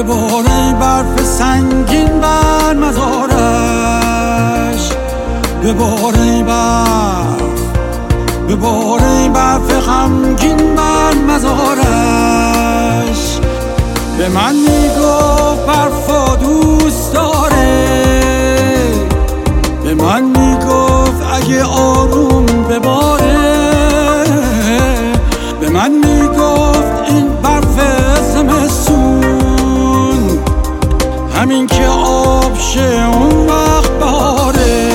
ببار ای برف سنگین بر مزارش، ببار ای برف، ببار ای برف غمگین بر مزارش. به من میگفت برفا دوست داره، به من میگفت اگه آروم بباره، به من میگفت این برف زمستون همین که آب شه اون وقت بهاره.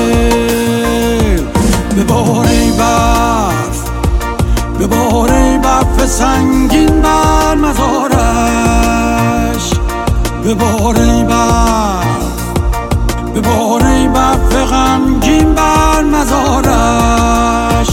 ببار ای برف، ببار ای برف سنگین بر مزارش، ببار ای برف، ببار ای برف غمگین بر مزارش.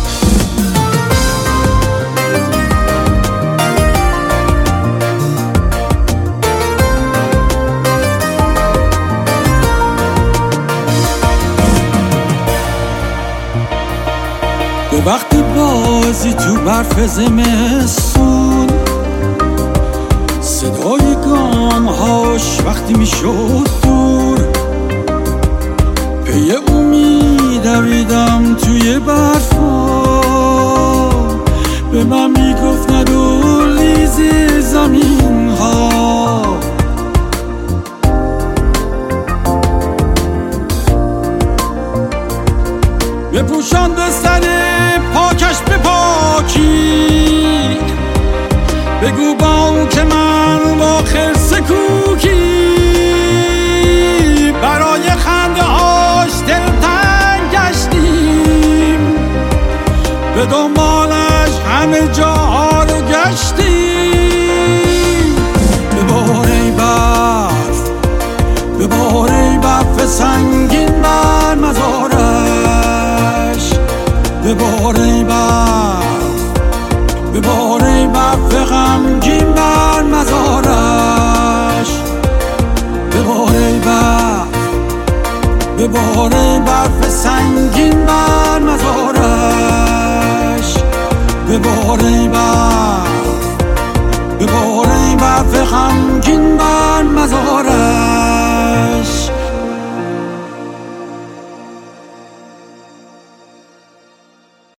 به وقت بازی تو برف زمستون، صدای گامهاش وقتی میشد دور، پی او میدویدم توی برفا، به من میگفت ندور لیز زمین ها. بپوشان به سر پاکش به پاکی، بگو با اون که من با خرس کوکی برای خنده هاش دلتنگ گشتیم، به دنبالش همه جاها رو گشتیم. ببار ای برف، ببار ای برف سنگین بر مزارش، ببار ای برف، ببار ای برف غمگین بر مزارش، ببار ای برف، ببار ای برف سنگین بر مزارش، ببار ای برف، ببار